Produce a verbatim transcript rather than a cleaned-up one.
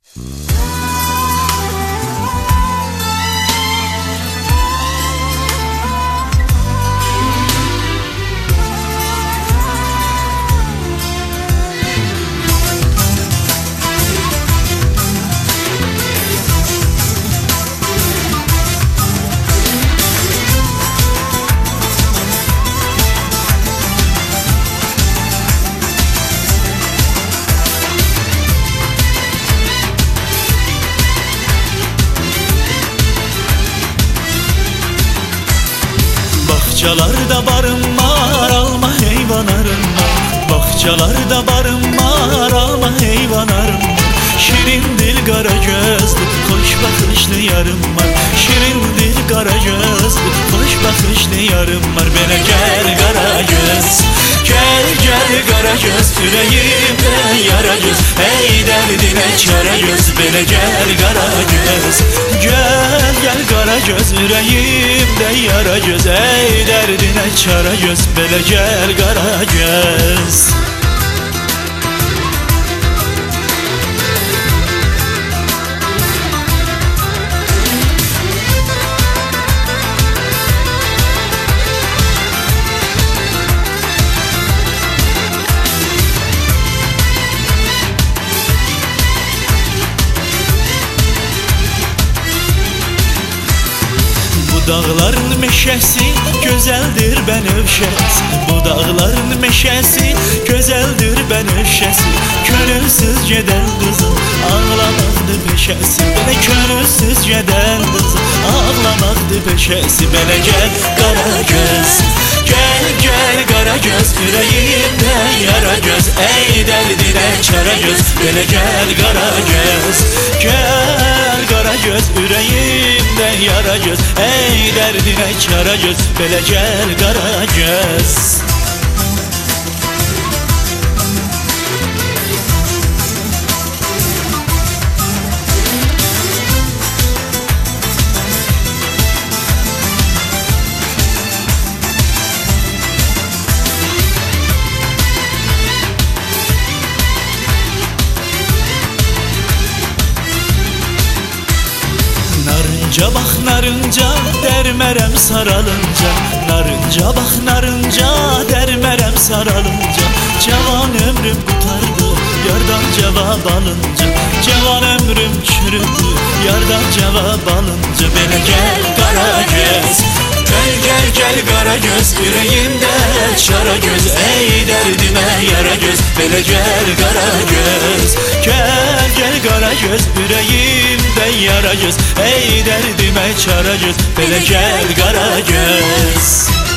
Bahçalarda barım var, alma heyvanlarım var. Bahçalarda barım var, alma heyvanlarım var. Şirin dil kara gözlü, hoş bakışlı yarım var. Şirin dil kara gözlü, hoş bakışlı yarım var. Bele gel kara göz, gel gel kara göz, yüreğimde yara göz. Ey derdine çare göz, bele gel kara göz. Gel gel kara göz, yüreğimde yara göz. Ey derdine çare göz, bele gel kara göz. Bu dağların meşesi güzeldir benövşesi. Bu dağların meşesi güzeldir benövşesi. Könülsüz geden kızın ağlamaktı peşesi. Bele könülsüz geden kızın ağlamaktı peşesi. Bele gel kara göz, gel gel kara göz, yüreğimde yara göz. Ey derdine çare göz, bele gel kara göz. Gel kara göz, yüreğimde yara göz. Ey derdine çare göz, bele gel kara göz. Narınca bak narınca, dermerem saralınca. Narınca bak narınca, dermerem saralınca. Cavan ömrüm kurtardı, yardan cevap alınca. Cavan ömrüm çürüdü, yardan cevap alınca. Bele gel kara göz, gel gel gel kara göz, yüreğimde çara göz. Ey derdime yara göz, bele gel kara göz. Gel gel kara göz, yüreğimde yara göz. Ey derdime çara göz, bele gel kara göz.